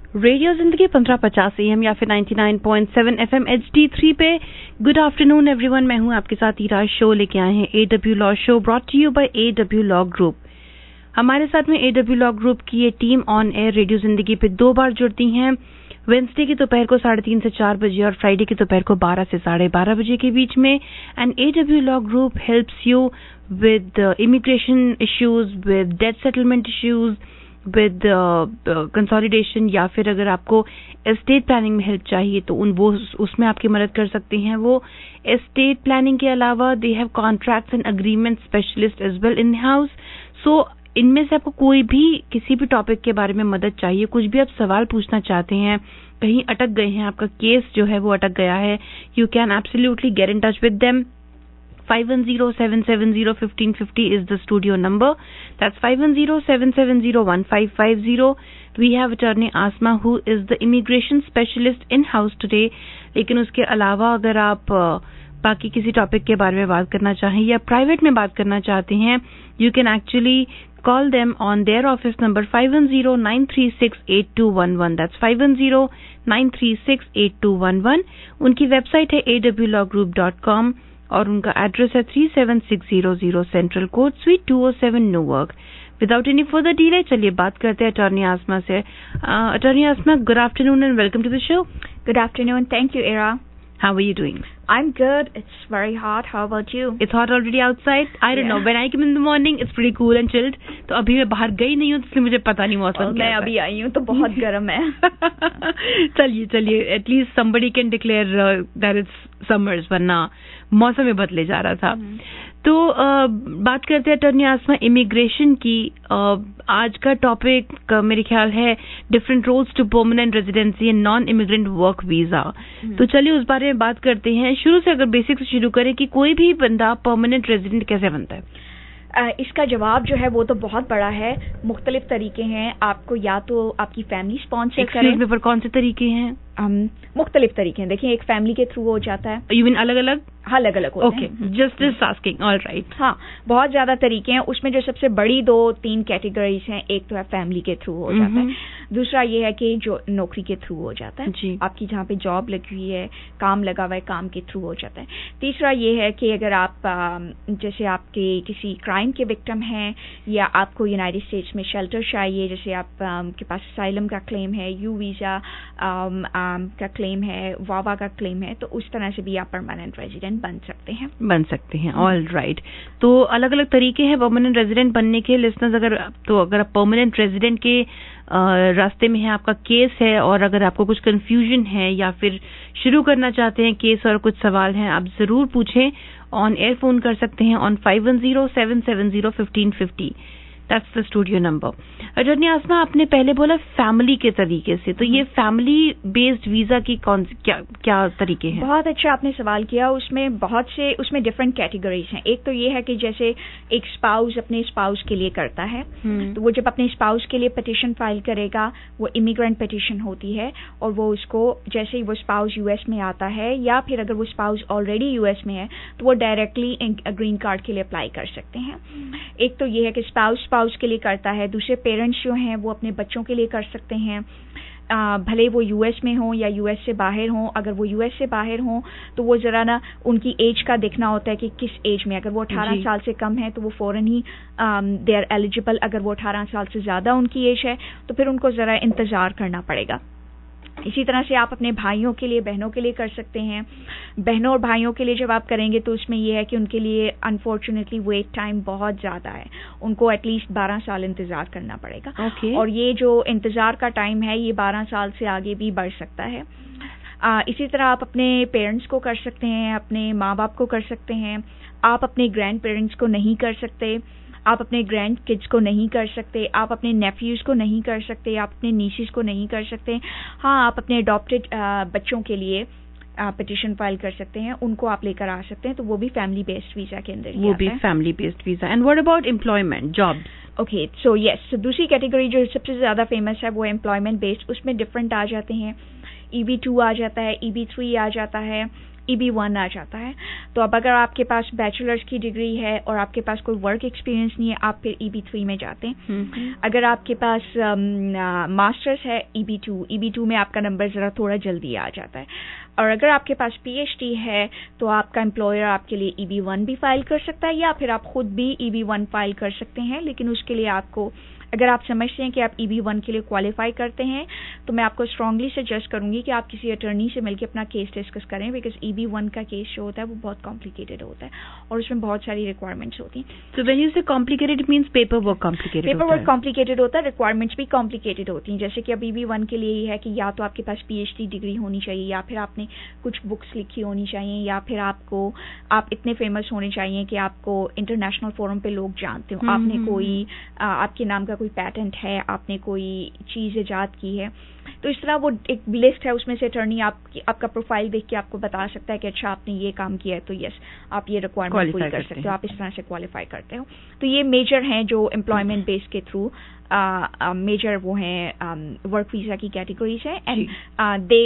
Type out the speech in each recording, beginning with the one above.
Radio जिंदगी 1550 AM या फिर 99.7 FM HD3 पे। गुड आफ्टरनून एवरीवन, मैं हूं आपके साथ ईरा। शो लेके आए हैं AW law show, brought to you by AW law group. हमारे साथ में AW लॉ ग्रुप की ये टीम ऑन एयर रेडियो जिंदगी पे 2 बार जुड़ती हैं, वेंसडे की दोपहर को 3:30 से 4 बजे और फ्राइडे की दोपहर को 12 से 12:30 बजे के बीच में। And AW law group helps you with immigration issues, with debt settlement issues, with consolidation, या फिर अगर आपको एस्टेट प्लानिंग में हेल्प चाहिए तो उसमें आपकी मदद कर सकते हैं वो। एस्टेट प्लानिंग के अलावा they have contracts and agreement specialist as well in house. So इनमें से आपको कोई भी किसी भी टॉपिक के बारे में मदद चाहिए, कुछ भी आप सवाल पूछना चाहते हैं, कहीं अटक गए हैं, आपका केस जो है वो अटक गया है, you can absolutely get in touch with them. 510-770-1550 is the studio number. That's 510-770-1550. We have attorney Asma who is the immigration specialist in house today. लेकिन उसके अलावा अगर आप बाकी किसी टॉपिक के बारे में बात करना चाहें या प्राइवेट में बात करना चाहते हैं, you can actually call them on their office number 510-936-8211. That's 510-936-8211. उनकी वेबसाइट है awlawgroup.com और उनका एड्रेस है 37600 central court, suite 207, New York. Without any further delay चलिए बात करते हैं अटॉर्नी आसमा से। Attorney Asma, good afternoon and welcome to the show. Good afternoon. Thank you, Ira. How are you doing? I'm good. It's very hot. How about you? It's hot already outside. I don't know. When I came in the morning, it's pretty cool and chilled. तो अभी मैं बाहर गई नहीं हूँ, इसलिए मुझे पता नहीं मौसम क्या है। मैं अभी आई हूँ तो बहुत गर्म है। चलिए at least somebody can declare that it's summers, वरना मौसम में बदले जा रहा था। तो बात करते हैं अटॉर्नी आसमा इमिग्रेशन की। आज का टॉपिक मेरे ख्याल है different roads to permanent residency and non immigrant work visa. तो चलिए उस बारे में बात करते हैं। शुरू से अगर बेसिक से शुरू करें कि कोई भी बंदा परमानेंट रेजिडेंट कैसे बनता है? इसका जवाब जो है वो तो बहुत बड़ा है। मुख्तलिफ तरीके हैं। आपको या तो आपकी फैमिली स्पॉन्सर करे। पर कौन से तरीके हैं? मुख्तलिफ तरीके हैं। देखिए, एक फैमिली के थ्रू हो जाता है। यू मीन अलग अलग? हाँ, अलग अलग होते हैं। Okay, just asking. All right. हाँ, बहुत ज्यादा तरीके हैं। उसमें जो सबसे बड़ी 2-3 कैटेगरीज हैं, एक तो है फैमिली के थ्रू हो जाता है, दूसरा ये है कि जो नौकरी के थ्रू हो जाता है, आपकी जहाँ पे जॉब लगी हुई है, काम लगा हुआ है, काम के थ्रू हो जाता है। तीसरा ये है कि अगर आप जैसे आपके किसी क्राइम के विक्टिम हैं या आपको यूनाइटेड स्टेट्स में शेल्टर चाहिए, जैसे आप के पास असाइलम का क्लेम है, यू वीजा का क्लेम है, वावा का क्लेम है, तो उस तरह से भी आप परमानेंट रेजिडेंट बन सकते हैं। All right. तो अलग अलग तरीके हैं परमानेंट रेजिडेंट बनने के। लिसनर्स, अगर आप परमानेंट रेजिडेंट के रास्ते में है, आपका केस है, और अगर आपको कुछ कंफ्यूजन है या फिर शुरू करना चाहते हैं केस और कुछ सवाल हैं, आप जरूर पूछें। ऑन एयर फोन कर सकते हैं on 510-770-1550। That's the studio number. Attorney Asma, आपने पहले बोला फैमिली के तरीके से, तो ये फैमिली बेस्ड वीजा की क्या तरीके हैं? बहुत अच्छा आपने सवाल किया। उसमें डिफरेंट कैटेगरीज हैं। एक तो ये है कि जैसे एक स्पाउस अपने स्पाउस के लिए करता है, तो वो जब अपने स्पाउस के लिए पिटीशन फाइल करेगा, वो इमिग्रेंट पिटीशन होती है, और वो उसको जैसे ही वो स्पाउस यूएस में आता है, या फिर अगर वो स्पाउस ऑलरेडी यूएस में है, तो वो डायरेक्टली ग्रीन कार्ड के लिए अप्लाई कर सकते हैं। एक तो ये है कि स्पाउस के लिए करता है। दूसरे पेरेंट्स जो हैं वो अपने बच्चों के लिए कर सकते हैं, भले वो यूएस में हो या यूएस से बाहर हो। अगर वो यूएस से बाहर हो तो वो जरा ना उनकी एज का देखना होता है कि किस एज में। अगर वो 18 साल से कम है तो वो फौरन ही दे आर एलिजिबल। अगर वो 18 साल से ज्यादा उनकी एज है तो फिर उनको जरा इंतजार करना पड़ेगा। इसी तरह से आप अपने भाइयों के लिए, बहनों के लिए कर सकते हैं। बहनों और भाइयों के लिए जब आप करेंगे तो उसमें यह है कि उनके लिए अनफॉर्चुनेटली वेट टाइम बहुत ज़्यादा है। उनको एटलीस्ट 12 साल इंतज़ार करना पड़ेगा। और ये जो इंतज़ार का टाइम है ये 12 साल से आगे भी बढ़ सकता है। इसी तरह आप अपने पेरेंट्स को कर सकते हैं, अपने माँ बाप को कर सकते हैं। आप अपने ग्रैंड पेरेंट्स को नहीं कर सकते, आप अपने ग्रैंड किड्स को नहीं कर सकते, आप अपने नेफ्यूज को नहीं कर सकते, आप अपने नीसेस को नहीं कर सकते। हाँ, आप अपने अडॉप्टेड बच्चों के लिए पिटीशन फाइल कर सकते हैं, उनको आप लेकर आ सकते हैं। तो वो भी फैमिली बेस्ड वीजा के अंदर वो भी family based visa. And what about employment, jobs? Okay, so yes, दूसरी कैटेगरी जो सबसे ज्यादा फेमस है वो एम्प्लॉयमेंट बेस्ड। उसमें डिफरेंट आ जाते हैं। EB2 आ जाता है, EB3 आ जाता है, EB1 आ जाता है। तो अब अगर आपके पास बैचलर्स की डिग्री है और आपके पास कोई वर्क एक्सपीरियंस नहीं है, आप फिर EB3 में जाते हैं। अगर आपके पास मास्टर्स है, EB2 में आपका नंबर ज़रा थोड़ा जल्दी आ जाता है। और अगर आपके पास PhD है तो आपका एम्प्लॉयर आपके लिए EB1 भी फाइल कर सकता है, या फिर आप खुद भी EB1 फाइल कर सकते हैं। लेकिन उसके लिए आपको, अगर आप समझते हैं कि आप EB1 के लिए क्वालिफाई करते हैं, तो मैं आपको स्ट्रांगली सजेस्ट करूंगी कि आप किसी अटर्नी से मिलकर अपना केस डिस्कस करें, बिकॉज EB1 का केस जो होता है वो बहुत कॉम्प्लिकेटेड होता है और उसमें बहुत सारी रिक्वायरमेंट्स होती हैं। So when you say complicated, it means paper work complicated होता है, रिक्वायरमेंट्स भी कॉम्प्लिकेटेड होती हैं। जैसे कि अब EB1 के लिए ये है कि या तो आपके पास PhD डिग्री होनी चाहिए, या फिर आपने कुछ बुक्स लिखी होनी चाहिए, या फिर आप इतने फेमस होने चाहिए कि आपको इंटरनेशनल फोरम पे लोग जानते हो, आपने कोई आपके नाम का कोई पैटेंट है, आपने कोई चीज़ इजाद की है। तो इस तरह वो एक लिस्ट है, उसमें से अटर्नी आपका प्रोफाइल देख के आपको बता सकता है कि अच्छा आपने ये काम किया है, तो यस आप ये रिक्वायरमेंट पूरी कर सकते हो, आप इस तरह से क्वालिफाई करते हो। तो ये मेजर हैं जो एम्प्लॉयमेंट बेस के थ्रू मेजर वो हैं वर्क वीजा की कैटेगरीज हैं, and they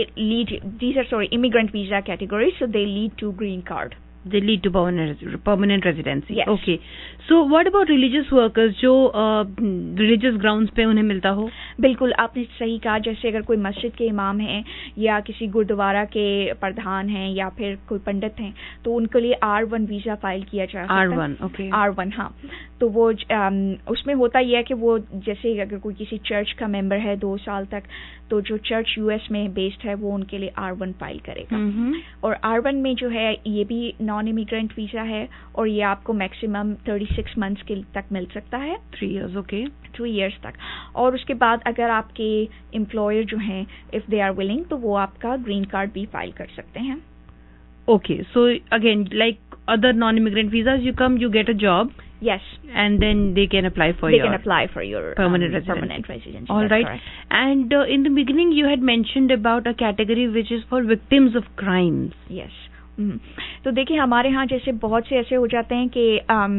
lead immigrant visa categories, so they lead to green card. They lead to permanent residency. Yes. Okay. So what about religious workers जो religious grounds पे उन्हें मिलता हो? बिल्कुल, आपने सही कहा। जैसे अगर कोई मस्जिद के इमाम हैं या किसी गुरुद्वारा के प्रधान हैं या फिर कोई पंडित हैं, तो उनके लिए R1 वीज़ा फाइल किया जा सकता है। R1, okay. R1, हाँ। तो वो उसमें होता यह है कि वो जैसे अगर कोई किसी चर्च का मेंबर है 2 साल तक, तो जो चर्च US में बेस्ड है वो उनके लिए R1 फाइल करेगा। और R1 में जो है ये भी नॉन इमिग्रेंट वीज़ा है, और ये आपको मैक्सिमम 36 मंथ्स के तक मिल सकता है। 3 years, okay. 2 years तक। और उसके बाद अगर आपके एम्प्लॉयर जो हैं, इफ़ दे आर विलिंग, तो वो आपका ग्रीन कार्ड भी फाइल कर सकते हैं। Okay, so again, like other non-immigrant visas, you come, you get a job. Yes. And then they can apply for your permanent residency. All right. Correct. And in the beginning, you had mentioned about a category which is for victims of crimes. Yes. तो देखिए, हमारे यहाँ जैसे बहुत से ऐसे हो जाते हैं कि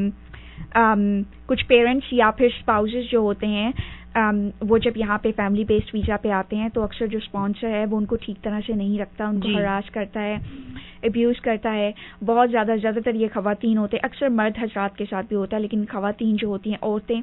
कुछ पेरेंट्स या फिर स्पाउसेस जो होते हैं, वो जब यहाँ पे फैमिली बेस्ड वीज़ा पे आते हैं, तो अक्सर जो स्पॉन्सर है वो उनको ठीक तरह से नहीं रखता, उनको हरास करता है, अब्यूज़ करता है। बहुत ज़्यादातर ये ख़वातीन होते हैं, अक्सर मर्द हज़रात के साथ भी होता है, लेकिन ख़वातीन जो होती हैं, औरतें,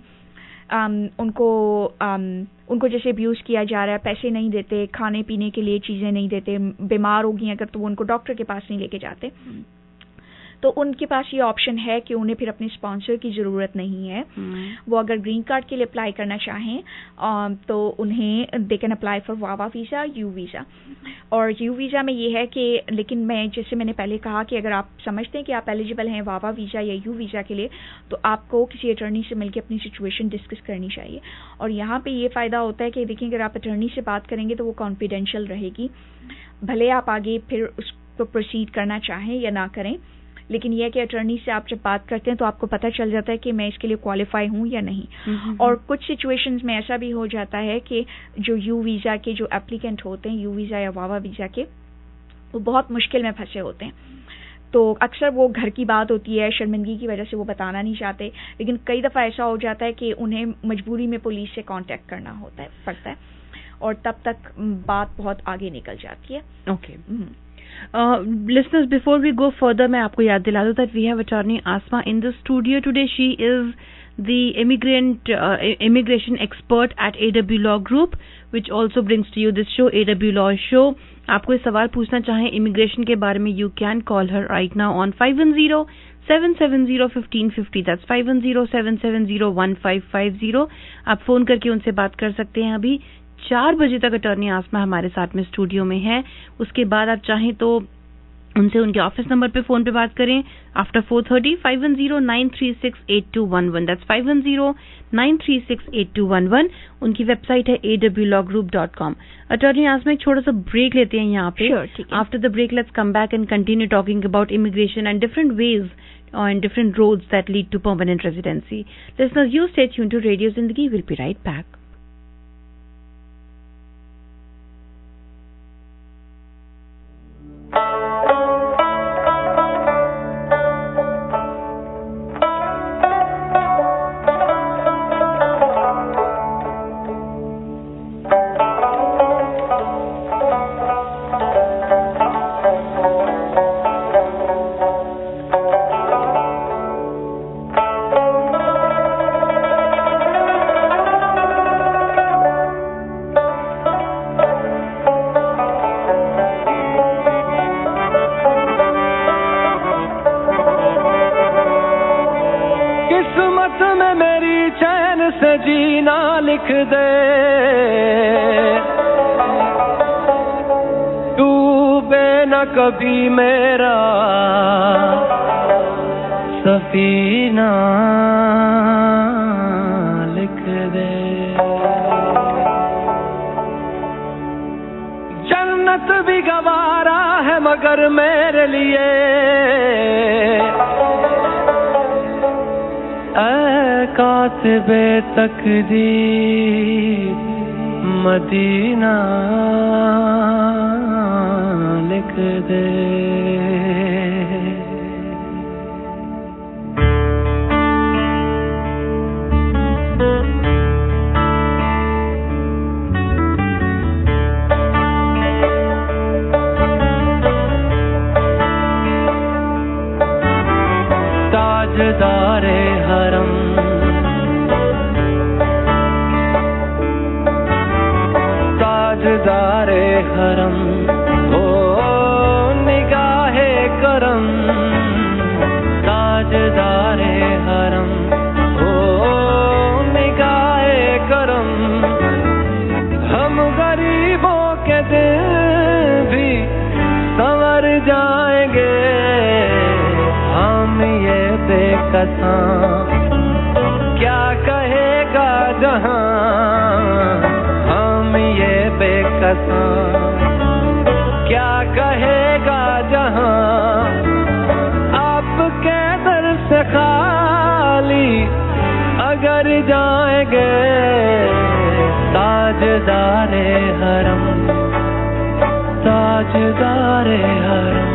उनको जैसे अब्यूज़ किया जा रहा है, पैसे नहीं देते, खाने पीने के लिए चीज़ें नहीं देते, बीमार हो गई अगर तो वो उनको डॉक्टर के पास नहीं लेके जाते। तो उनके पास ये ऑप्शन है कि उन्हें फिर अपने स्पॉन्सर की ज़रूरत नहीं है। वो अगर ग्रीन कार्ड के लिए अप्लाई करना चाहें तो उन्हें दे कैन अप्लाई फॉर वावा वीज़ा, यू वीज़ा। और यू वीज़ा में ये है कि, लेकिन जैसे मैंने पहले कहा कि अगर आप समझते हैं कि आप एलिजिबल हैं वावा वीज़ा या यू वीज़ा के लिए, तो आपको किसी अटर्नी से मिलकर अपनी सिचुएशन डिस्कस करनी चाहिए। और यहाँ पे ये फ़ायदा होता है कि देखिए, अगर आप अटर्नी से बात करेंगे तो वो कॉन्फिडेंशियल रहेगी, भले आप आगे फिर उसको प्रोसीड करना चाहें या ना करें, लेकिन यह है कि अटर्नी से आप जब बात करते हैं तो आपको पता चल जाता है कि मैं इसके लिए क्वालिफाई हूँ या नहीं। और कुछ सिचुएशंस में ऐसा भी हो जाता है कि जो यू वीज़ा के जो एप्लीकेंट होते हैं, यू वीज़ा या वावा वीज़ा के, वो बहुत मुश्किल में फंसे होते हैं। तो अक्सर वो घर की बात होती है, शर्मिंदगी की वजह से वो बताना नहीं चाहते, लेकिन कई दफ़ा ऐसा हो जाता है कि उन्हें मजबूरी में पुलिस से कॉन्टेक्ट करना पड़ता है, और तब तक बात बहुत आगे निकल जाती है। Okay. Listeners, before we go further, मैं आपको याद दिला दूं that we have attorney Asma in the studio today. She is the immigration expert at AW Law Group, which also brings to you this show, AW Law Show. आप कोई सवाल पूछना चाहें इमिग्रेशन के बारे में, you can call her right now on 510-770-1550. That's 510-770-1550. आप phone करके उनसे बात कर सकते हैं। अभी 4 बजे तक अटॉर्नी आसमा हमारे साथ में स्टूडियो में है। उसके बाद आप चाहें तो उनसे उनके ऑफिस नंबर पे फोन पे बात करें आफ्टर 4:30, 510-936-8211. दैट्स 510-936-8211. उनकी वेबसाइट है awlawgroup.com. अटॉर्नी आसमा, एक छोटा सा ब्रेक लेते हैं यहाँ पे। After the break let's come back and continue talking about immigration and different ways and different roads that lead to permanent residency. Listeners, you stay tuned to Radio Zindagi. We'll be right back. जीना लिख दे, डूबे न कभी मेरा सफीना लिख दे। जन्नत भी गवारा है मगर मेरे लिए ऐ कातिबे तकदीर मदीना लिख दे। ताजदारे हरम, ताजदारे हरम, ओ निगाहे करम, ताजदारे हरम, ओ निगाहे करम। हम गरीबों के दिल भी संवर जाएंगे, हम ये बेकसां क्या कहेगा जहां, हम ये बेकसां क्या कहेगा जहां। आपके दर से खाली अगर जाएंगे, ताजदारे हरम, ताजदारे हरम।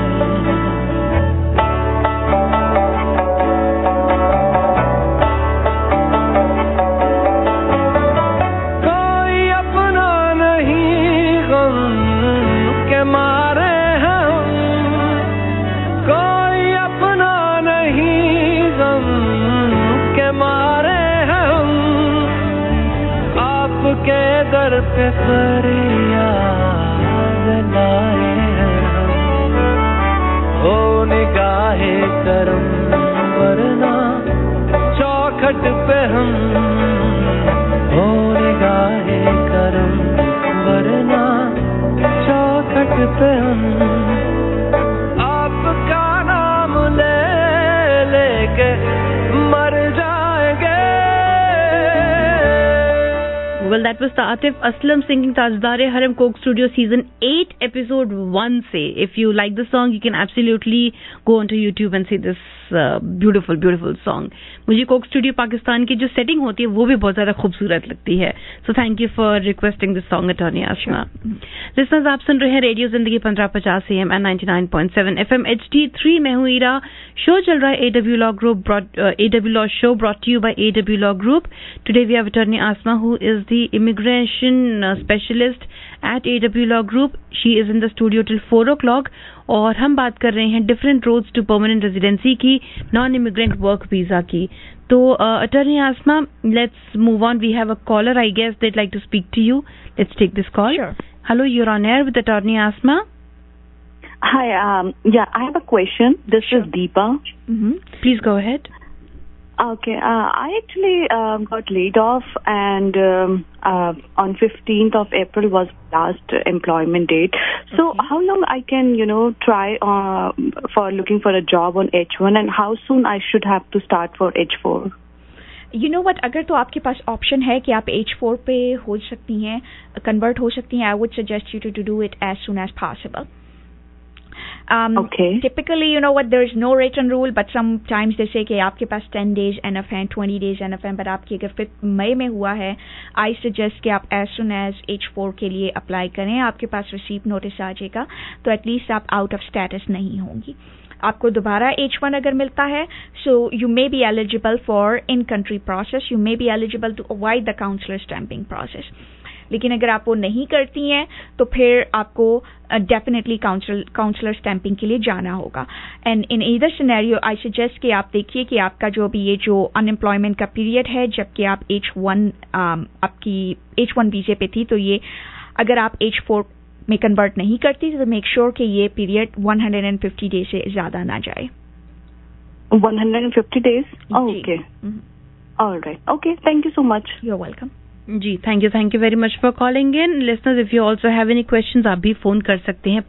के दर पे फरियाद लाए हैं हम, हो निगाहे करम वरना चौखट पे हम, हो निगाहे करम वरना चौखट पे हम। आपका नाम ले लेके मर जाएंगे। Well, that was Atif Aslam singing Tajdare Haram, Coke Studio Season 8 Episode 1 से. If you like the song, you can absolutely go onto YouTube and see this beautiful, beautiful song. मुझे Coke Studio पाकिस्तान की जो setting होती है वो भी बहुत ज़्यादा खूबसूरत लगती है. So thank you for requesting this song, Attorney Asma. Listeners, आप सुन रहे हैं रेडियो जिंदगी 1550 AM and 99.7 FM HD3 में हूँ ईरा. शो चल रहा है AW Law Group, AW Law Show brought to you by AW Law Group. Today we have Attorney Asma, who is the immigration specialist at AW Law Group. She is in the studio till 4 o'clock और हम बात कर रहे हैं different roads to permanent residency की, non immigrant work visa की. तो attorney Asma, let's move on. We have a caller, I guess they'd like to speak to you. Let's take this call. Sure. Hello, you're on air with Attorney Asma. Hi, yeah, I have a question. This is Deepa. Please go ahead. Okay, I actually got laid off, and on 15th of April was last employment date. So how long I can, try for looking for a job on H1, and how soon I should have to start for H4? You know what, अगर तो आपके पास option है कि आप H4 पे हो सकती हैं, कन्वर्ट हो सकती हैं, I would suggest you to do it as soon as possible. Okay. Typically, you know what, there is no written rule, but sometimes they say कि आपके पास 10 days enough हैं, 20 days enough हैं, but आपकी अगर 5 मई में हुआ है, I suggest कि आप as soon as H4 के लिए अप्लाई करें. आपके पास रिसीव नोटिस आ जाएगा, तो एटलीस्ट आप आउट ऑफ स्टेटस नहीं होंगी. आपको दोबारा H1 अगर मिलता है, so you may be eligible for in-country process, you may be eligible to avoid the consular stamping process. लेकिन अगर आप वो नहीं करती हैं तो फिर आपको डेफिनेटली काउंसलर स्टैंपिंग के लिए जाना होगा. And in either scenario I suggest कि आप देखिए कि आपका जो भी ये जो अनएम्प्लॉयमेंट का पीरियड है, जबकि आप आपकी H1 वीजे पे थी, तो ये अगर आप H4 में कन्वर्ट नहीं करती तो मेक श्योर कि ये पीरियड 150 डेज से ज़्यादा ना जाए. 150 days? Oh, okay. All right. Okay. Thank you so much. You're welcome. जी, thank you very much for calling in. Listeners, if you also have any questions, आप भी फोन कर सकते हैं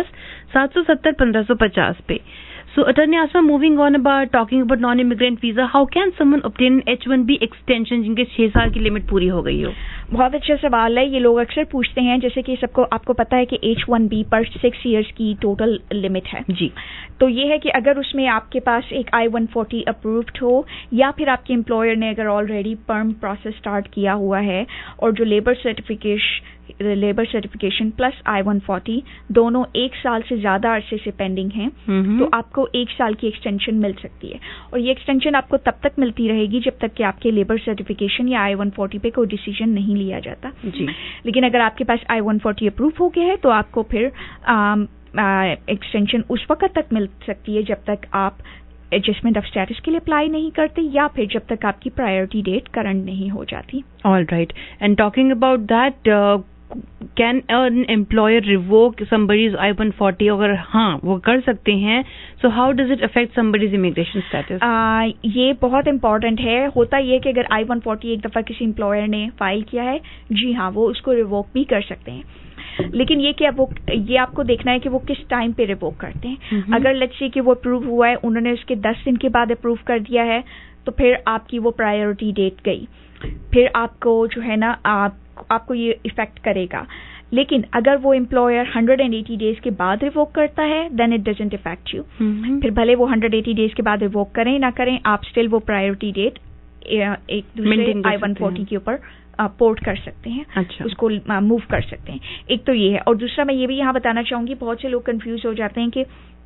510-770-1550 पे. So, Attorney Asma, moving on talking about non-immigrant visa, how can someone obtain an H-1B extension जिनके 6 साल की limit पूरी हो गई हो? बहुत अच्छा सवाल है. ये लोग अक्सर पूछते हैं, जैसे कि आपको पता है कि H-1B पर 6 इयर्स की टोटल लिमिट है जी. तो ये है कि अगर उसमें आपके पास एक I-140 अप्रूव्ड हो, या फिर आपके एम्प्लॉयर ने अगर ऑलरेडी पर्म प्रोसेस स्टार्ट किया हुआ है, और जो लेबर सर्टिफिकेशन प्लस I-140 दोनों 1 साल से ज्यादा अरसे से पेंडिंग हैं, तो आपको 1 साल की एक्सटेंशन मिल सकती है. और ये एक्सटेंशन आपको तब तक मिलती रहेगी जब तक कि आपके लेबर सर्टिफिकेशन या I-140 पे कोई डिसीजन नहीं लिया जाता जी. लेकिन अगर आपके पास I-140 अप्रूव हो गया है तो आपको फिर एक्सटेंशन उस वक्त तक मिल सकती है जब तक आप एडजस्टमेंट ऑफ स्टेटस के लिए अप्लाई नहीं करते, या फिर जब तक आपकी प्रायोरिटी डेट करंट नहीं हो जाती. All right. And talking about that, can an employer revoke somebody's I-140? अगर हाँ वो कर सकते हैं, so how does it affect somebody's immigration status? ये बहुत इंपॉर्टेंट है. होता ये कि अगर I-140 एक दफा किसी एम्प्लॉयर ने फाइल किया है, जी हाँ, वो उसको रिवोक भी कर सकते हैं. लेकिन ये आपको देखना है कि वो किस टाइम पे रिवोक करते हैं. अगर लेट्स से कि वो अप्रूव हुआ है, उन्होंने उसके 10 दिन के बाद अप्रूव कर दिया है, तो फिर आपकी वो प्रायोरिटी डेट गई, फिर आपको जो है ना आपको ये इफेक्ट करेगा. लेकिन अगर वो एम्प्लॉयर 180 डेज के बाद रिवोक करता है, then it doesn't effect you. फिर भले वो 180 डेज के बाद रिवोक करें ना करें, आप स्टिल वो प्रायोरिटी डेट एक दूसरे I-140 के ऊपर पोर्ट कर सकते हैं. अच्छा. उसको मूव कर सकते हैं. एक तो ये है. और दूसरा मैं ये भी यहाँ बताना चाहूंगी, बहुत से लोग कंफ्यूज हो जाते हैं कि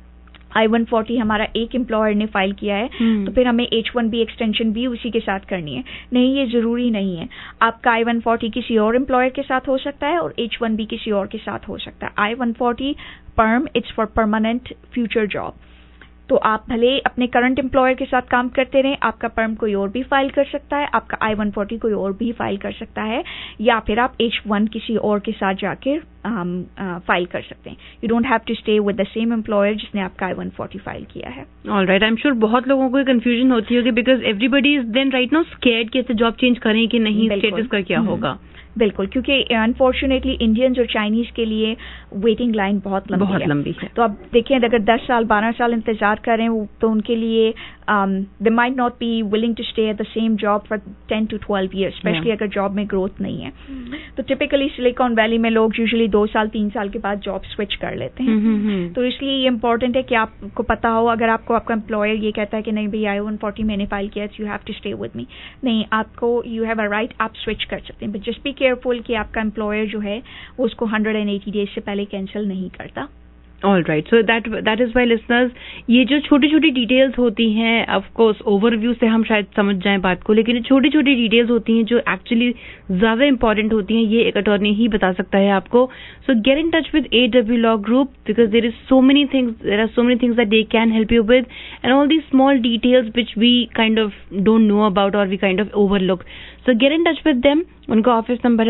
I-140 हमारा एक एम्प्लॉयर ने फाइल किया है, तो फिर हमें H-1B एक्सटेंशन भी उसी के साथ करनी है. नहीं, ये जरूरी नहीं है. आपका I-140 किसी और एम्प्लॉयर के साथ हो सकता है और H-1B किसी और के साथ हो सकता है. I-140 PERM, it's for permanent future job. तो आप भले अपने करंट एम्प्लॉयर के साथ काम करते रहें, आपका पर्म कोई और भी फाइल कर सकता है, आपका I-140 कोई और भी फाइल कर सकता है, या फिर आप H-1 किसी और के साथ जाके फाइल कर सकते हैं. You don't have to stay with the same employer जिसने आपका I-140 फाइल किया है. ऑलराइट. आई एम श्योर बहुत लोगों को कंफ्यूजन होती होगी, because everybody is then right now scared कि जॉब चेंज करें कि नहीं, स्टेटस का क्या होगा. बिल्कुल, क्योंकि अनफॉर्चुनेटली इंडियंस और चाइनीज के लिए वेटिंग लाइन बहुत लंबी है. तो अब देखिए, अगर 10 साल 12 साल इंतजार करें तो उनके लिए they might not be willing to stay at the same job for 10 to 12 years, specially अगर जॉब में ग्रोथ नहीं है. तो टिपिकली सिलिकॉन वैली में लोग यूजुअली 2 साल 3 साल के बाद जॉब स्विच कर लेते हैं. तो इसलिए ये इंपॉर्टेंट है कि आपको पता हो, अगर आपको आपका एम्प्लॉयर ये कहता है कि नहीं भैया I-140 मैंने फाइल किया, you have to stay with me, नहीं, आपको यू हैव अ राइट, आप स्विच कर सकते हैं. बट जस्ट बी केयरफुल कि आपका एम्प्लॉयर जो है वो उसको 180 डेज से पहले कैंसिल नहीं करता. All right. So that is why listeners, ये जो छोटी छोटी डिटेल्स होती हैं, ऑफ कोर्स ओवरव्यू से हम शायद समझ जाएं बात को, लेकिन ये छोटी छोटी डिटेल्स होती हैं जो एक्चुअली ज्यादा इंपॉर्टेंट होती हैं, ये एक अटॉर्नी ही बता सकता है आपको. So get in touch with AW Law Group, because there are so many things that they can help you with, and all the small details which we kind of don't know about और we kind of overlook. So get in touch with them. उनका office number है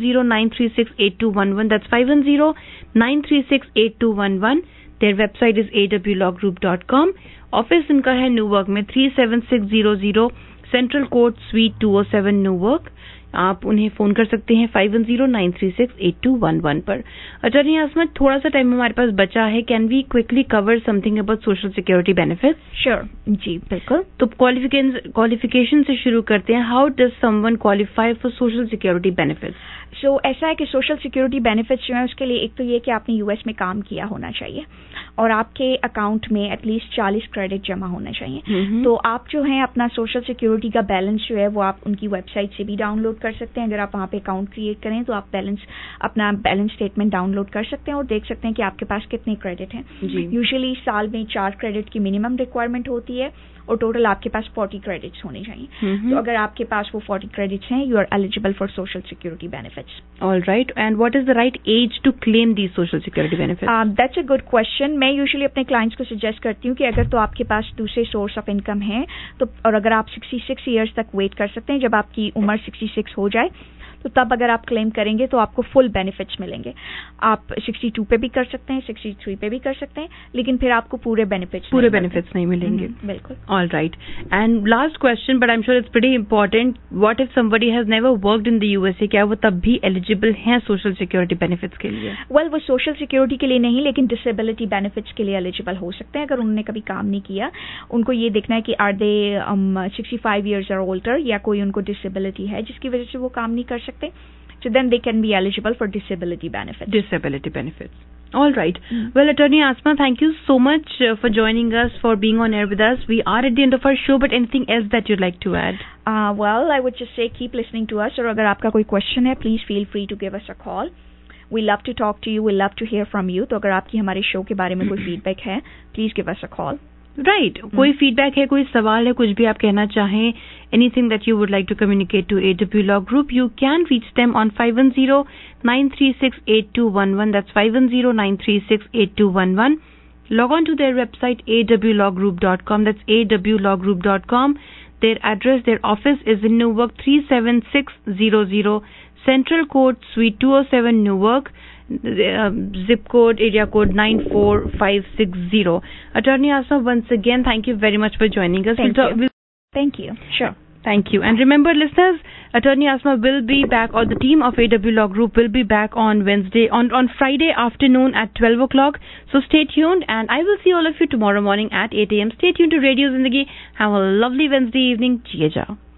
510-936-8211. That's 510-936-8211. Their website is awlawgroup.com. Office उनका है न्यूवर्क में 37600 central court suite 207 न्यूवर्क. आप उन्हें phone कर सकते हैं 510-936-8211 पर. अटॉर्नी आसमा, थोड़ा सा टाइम हमारे पास बचा है. Can we quickly cover something about social security benefits? Sure, जी बिल्कुल. तो क्वालिफिकेशन से शुरू करते हैं. How does someone qualify for social security benefits? So ऐसा है कि सोशल सिक्योरिटी बेनिफिट्स जो है उसके लिए एक तो ये कि आपने यूएस में काम किया होना चाहिए और आपके अकाउंट में एटलीस्ट 40 क्रेडिट जमा होना चाहिए. तो आप जो है अपना सोशल सिक्योरिटी का बैलेंस जो है वो आप उनकी वेबसाइट से भी डाउनलोड कर सकते हैं. अगर आप वहाँ पे अकाउंट क्रिएट करें तो आप अपना बैलेंस स्टेटमेंट डाउनलोड कर सकते हैं और देख सकते हैं कि आपके पास कितने क्रेडिट हैं. यूजुअली साल में 4 क्रेडिट की मिनिमम रिक्वायरमेंट होती है और टोटल आपके पास 40 क्रेडिट्स होने चाहिए. तो अगर आपके पास वो 40 क्रेडिट्स हैं, you are eligible for social security benefits. All right. And what is the right age to claim these social security benefits? That's a good question. मैं यूजुअली अपने क्लाइंट्स को सजेस्ट करती हूँ कि अगर तो आपके पास दूसरे सोर्स ऑफ इनकम है तो, और अगर आप 66 ईयर्स तक वेट कर सकते हैं, जब आपकी उम्र 66 हो जाए तो तब अगर आप क्लेम करेंगे तो आपको फुल बेनिफिट्स मिलेंगे। आप 62 पे भी कर सकते हैं, 63 पे भी कर सकते हैं, लेकिन फिर आपको पूरे बेनिफिट्स नहीं मिलेंगे। बिल्कुल। All right, and last question, but I am sure it's pretty important, what if somebody has never worked in the USA, क्या वो तब भी एलिजिबल हैं सोशल सिक्योरिटी बेनिफिट्स के लिए? वेल, वो सोशल सिक्योरिटी के लिए नहीं, लेकिन डिसेबिलिटी बेनिफिट्स के लिए एलिजिबल हो सकते हैं अगर उन्होंने कभी काम नहीं किया। उनको ये देखना है कि are they 65 years or older, या कोई उनको डिसेबिलिटी है जिसकी वजह से वो काम नहीं कर सकते, so then they can be eligible for disability benefits. All right. Well, Attorney Asma, thank you so much for joining us, for being on air with us. We are at the end of our show, but anything else that you'd like to add? Well, I would just say keep listening to us, और अगर आपका कोई question है, please feel free to give us a call. We love to talk to you. We love to hear from you. तो अगर आपकी हमारे show के बारे में कोई feedback है, please give us a call. Right. कोई feedback है, कोई सवाल है, कुछ भी आप कहना चाहें, anything that you would like to communicate to AW Law Group, you can reach them on 510-936-8211. That's 510-936-8211. Log on to their website awlawgroup.com. That's awlawgroup.com. Their address, their office is in Newark 37600 Central Court, Suite 207, Newark. Zip code, area code 94560. Attorney Asma, once again, thank you very much for joining us. Thank you. Sure. Thank you. And remember, listeners, Attorney Asma will be back, or the team of AW Law Group will be back on Friday afternoon at 12 o'clock. So stay tuned, and I will see all of you tomorrow morning at 8 a.m. Stay tuned to Radio Zindagi. Have a lovely Wednesday evening. Jiye jao.